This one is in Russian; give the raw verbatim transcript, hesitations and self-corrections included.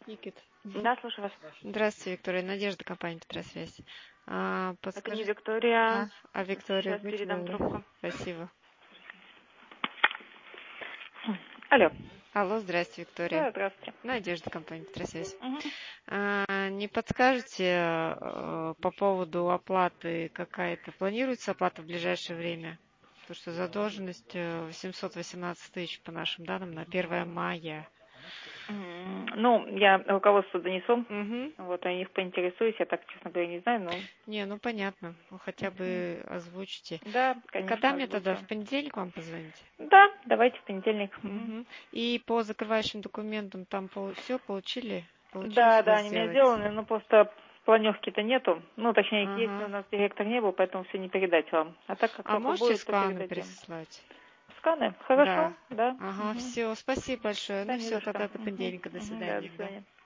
Никит. Да, слушаю вас. Здравствуйте, Виктория. Надежда, компания Петросвязь. А, Это не подскажите... Виктория. А, а Виктория, Сейчас будьте передам добры. трубку. Спасибо. Алло. Алло, здрасте, Виктория. Да, здравствуйте. Надежда, компания Петросвязь. Угу. А, не подскажете э, по поводу оплаты какая-то? Планируется оплата в ближайшее время? Потому что задолженность э, восемьсот восемнадцать тысяч по нашим данным на первое мая. Ну, я руководству донесу. Угу. Вот, о них поинтересуюсь. Я так, честно говоря, не знаю, но... Не, ну понятно. Ну, хотя бы озвучите. Да, И когда конечно, мне тогда? озвучу. В понедельник вам позвонить? Да, давайте в понедельник. Угу. Угу. И по закрывающим документам там все получили? Получилось Да, у да, вас они у меня сделать? сделаны, но просто планерки-то нету. Ну, точнее, их есть, но у Ага. нас директор не был, поэтому все не передать вам. А так как А только можете будет, то сканы передадим. прислать? Сканы? Да. Хорошо, да. Ага, Угу. все, спасибо большое. Да, Ну не все, за что. тогда до Угу. понедельника. До Угу, да, до свидания. Да. свидания.